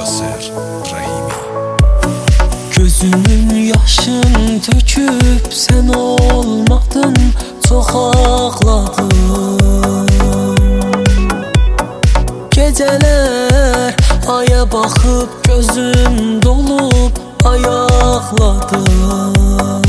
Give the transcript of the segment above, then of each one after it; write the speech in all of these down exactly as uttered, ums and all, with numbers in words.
Nasır Rahimi. Gözümün yaşın töküp sen olmadın, çok ağladım. Geceler aya bakıp gözüm dolup ayaqladım.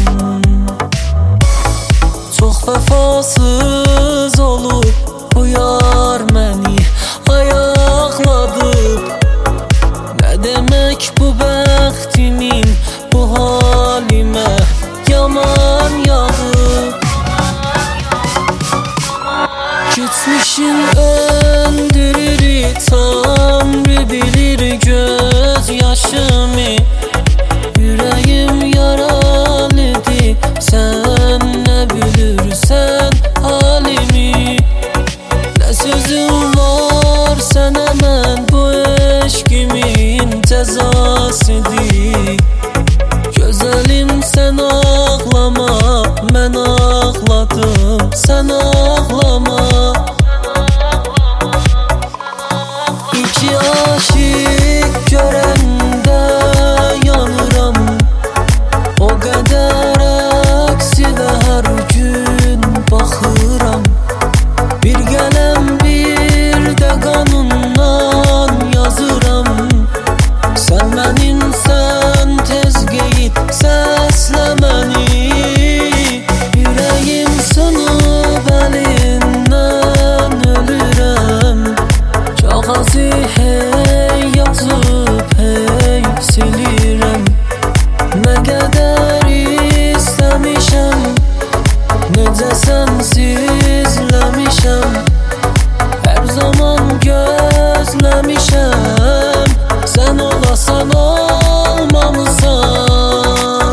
Çok vefasız olup bu yar məni ayaqladı. Ne demek bu bəxtimin bu halimə yaman yağıb. Geçmişin öldürür Tanrı bilir göz yaşımı. Yüreğim yaralıdır, sen ne bilirsen halimi. Ne sözüm var sana, mən bu eşkimin cezasıdır. Güzelim sen ağlama, mən ağladım, sen ağlama. İki aşık görəndə yanıram, o qədər əksilə hər gün baxıram. Bir qələm bir də qanundan yazıram. Sən mənimsən, tez qeyib səslə məni. Yüreğim sınıb əlindən ölürəm. Kağızı hey yazıb hey silirəm. Nə qədər istəmişəm, necə sənsizləmişəm. Hər zaman gözləmişəm, sən olasan olmamısan.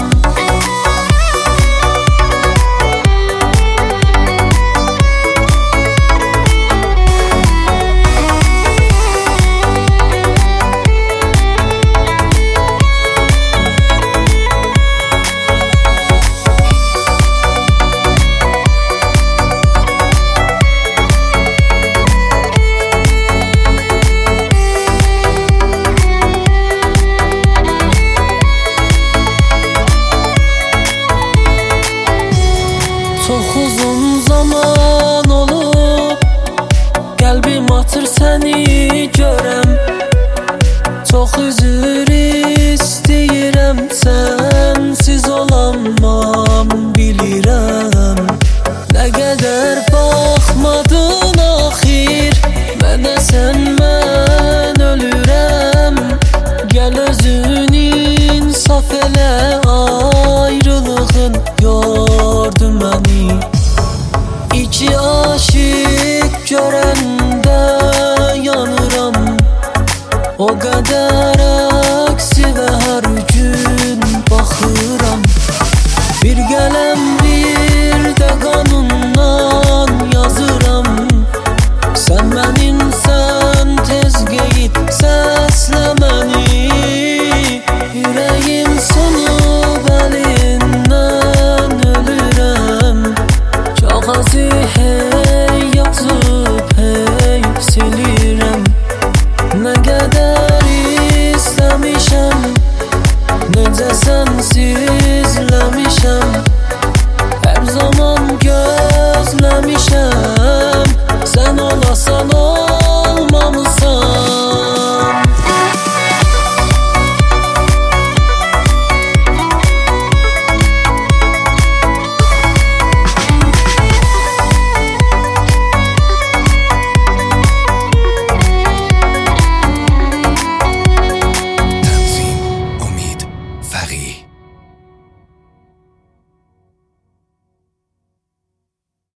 Çok uzun zaman olup qəlbim atır səni görəm. Çox üzür istəyirəm, sənsiz olamam bilirəm. Nə qədər baxmadın axir mənə, sən mən ölürəm. Gəl özün insaf elə, ayrılığın yordu məni. İki aşık görəndə yanıram, o qədər əksilə hər gün baxıram. Bir qələm bir də qan